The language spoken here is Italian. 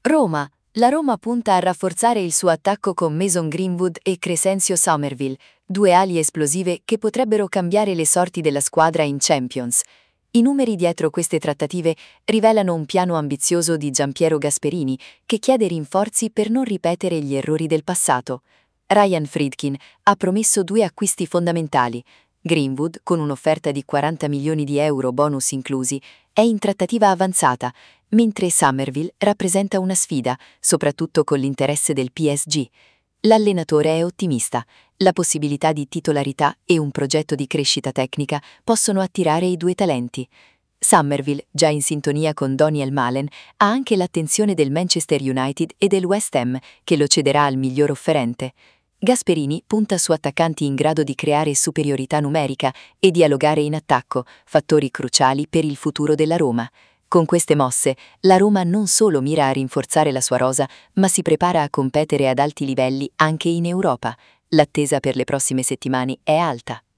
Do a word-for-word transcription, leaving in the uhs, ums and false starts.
Roma. La Roma punta a rafforzare il suo attacco con Mason Greenwood e Crescencio Somerville, due ali esplosive che potrebbero cambiare le sorti della squadra in Champions. I numeri dietro queste trattative rivelano un piano ambizioso di Giampiero Gasperini, che chiede rinforzi per non ripetere gli errori del passato. Ryan Friedkin ha promesso due acquisti fondamentali. Greenwood, con un'offerta di quaranta milioni di euro bonus inclusi, è in trattativa avanzata, mentre Somerville rappresenta una sfida, soprattutto con l'interesse del P S G. L'allenatore è ottimista. La possibilità di titolarità e un progetto di crescita tecnica possono attirare i due talenti. Somerville, già in sintonia con Daniel Malen, ha anche l'attenzione del Manchester United e del West Ham, che lo cederà al miglior offerente. Gasperini punta su attaccanti in grado di creare superiorità numerica e dialogare in attacco, fattori cruciali per il futuro della Roma. Con queste mosse, la Roma non solo mira a rinforzare la sua rosa, ma si prepara a competere ad alti livelli anche in Europa. L'attesa per le prossime settimane è alta.